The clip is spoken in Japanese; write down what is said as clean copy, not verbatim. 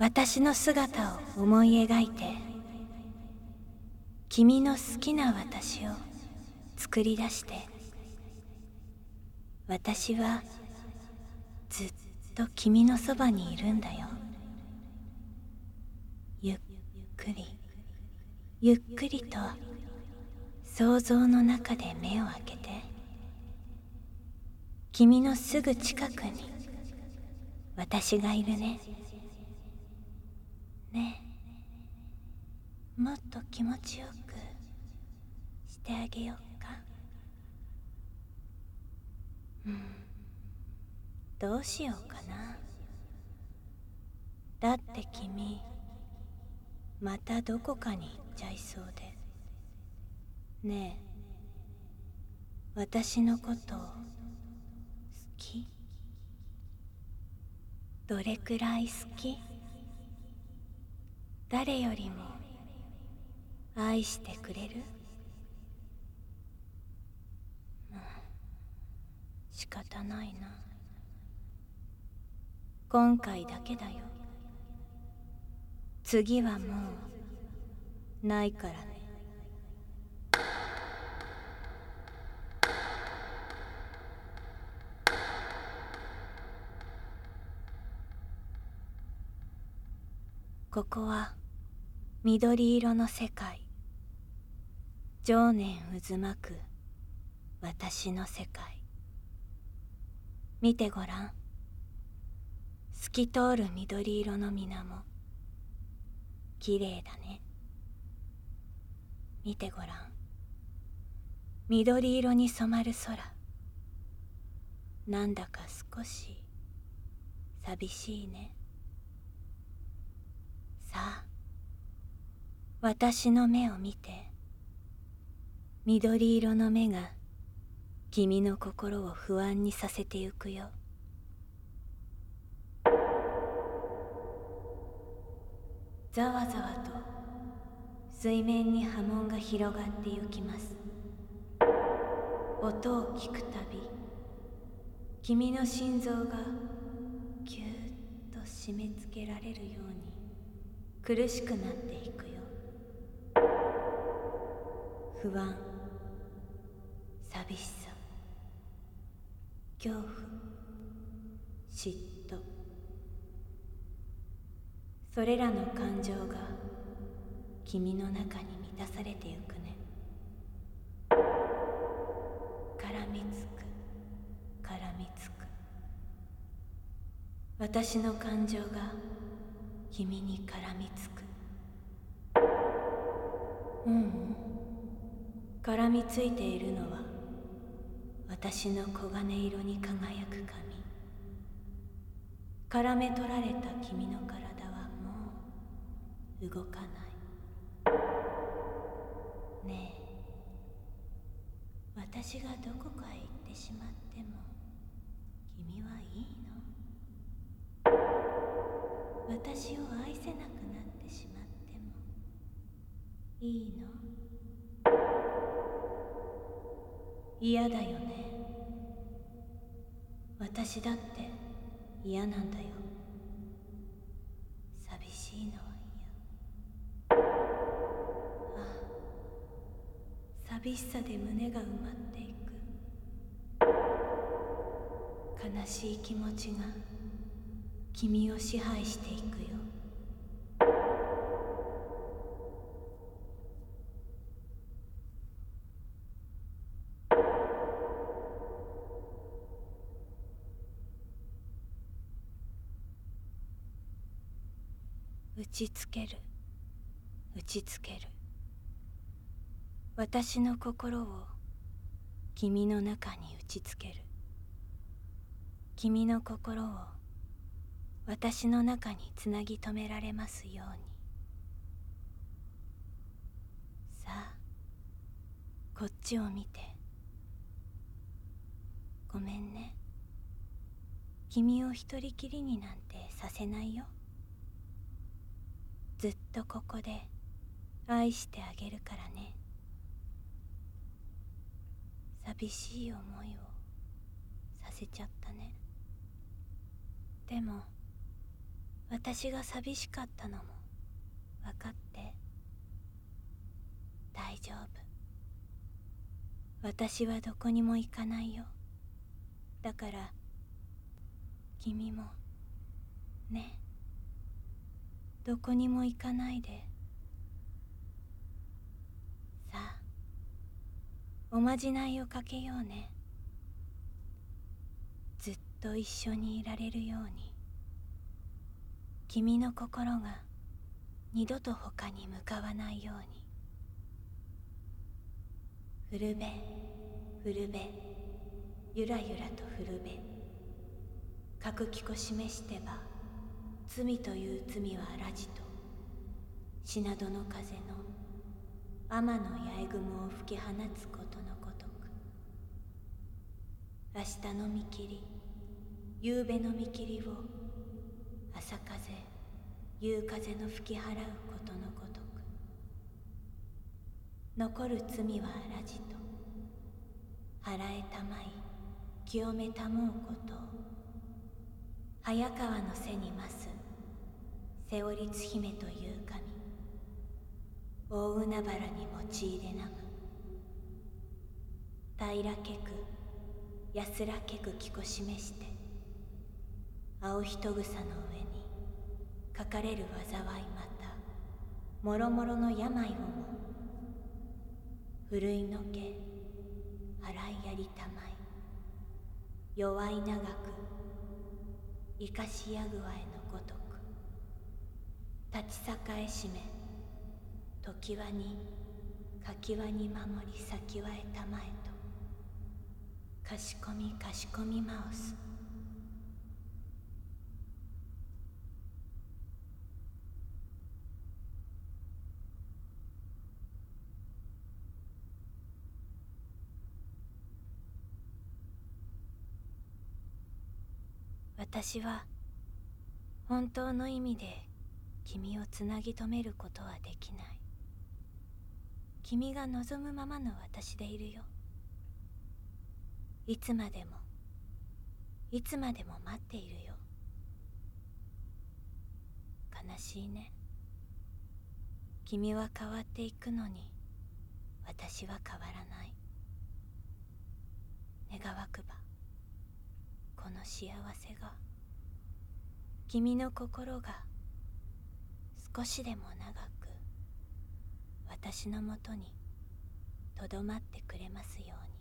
私の姿を思い描いて、君の好きな私を作り出して、私はずっと君のそばにいるんだよ。ゆっくりゆっくりと想像の中で目を開けて、君のすぐ近くに私がいるね。ねえ、もっと気持ちよくしてあげようか。どうしようかな。だって君またどこかに行っちゃいそうで。ねえ、私のこと好き？どれくらい好き？誰よりも愛してくれる？仕方ないな。今回だけだよ。次はもうないからね。ここは緑色の世界。情念渦巻く私の世界。見てごらん。透き通る緑色の水面。きれいだね。見てごらん。緑色に染まる空。なんだか少し寂しいね。さあ、私の目を見て。緑色の目が君の心を不安にさせてゆくよ。ざわざわと水面に波紋が広がってゆきます。音を聞くたび、君の心臓がぎゅーっと締め付けられるように苦しくなっていくよ。不安、寂しさ、恐怖、嫉妬、それらの感情が君の中に満たされてゆくね。絡みつく、絡みつく。私の感情が君に絡みつく。絡みついているのは私の黄金色に輝く髪。絡め取られた君の体はもう動かない。ねえ、私がどこかへ行ってしまっても君はいいの？私を愛せなくなってしまってもいいの？嫌だよね。私だって嫌なんだよ。寂しいのは嫌。ああ、寂しさで胸が埋まっていく。悲しい気持ちが君を支配していくよ。打ちつける、打ちつける。私の心を君の中に打ちつける。君の心を私の中につなぎ止められますように。さあ、こっちを見て。ごめんね。君を一人きりになんてさせないよ。ずっとここで愛してあげるからね。寂しい思いをさせちゃったね。でも私が寂しかったのも分かって。大丈夫。私はどこにも行かないよ。だから君もね、どこにも行かないで。さあ、おまじないをかけようね。ずっと一緒にいられるように。君の心が二度と他に向かわないように。古べ古べ、ゆらゆらと古べ。覚きこ示してば、罪という罪はラジと。シナドの風の天の八重雲を吹き放つことのごとく。明日の見切り、夕べの見切りを朝風、夕風の吹き払うことのごとく。残る罪はラジと。払えたまい、清めたもうことを。早川の背に増す瀬織津姫という神。大海原に用いでなむ。平らけく安らけくきこ示して。青人草の上にかかれる災いまたもろもろの病をも。ふるいのけ払いやりたまい。弱い長く生かしやぐわえのごとく。立ち栄えしめ時はにかきわに守り先はえたまえと。かしこみかしこみマウス。私は本当の意味で君をつなぎ止めることはできない。君が望むままの私でいるよ。いつまでもいつまでも待っているよ。悲しいね。君は変わっていくのに私は変わらない。願わくばこの幸せが君の心が少しでも長く私のもとにとどまってくれますように。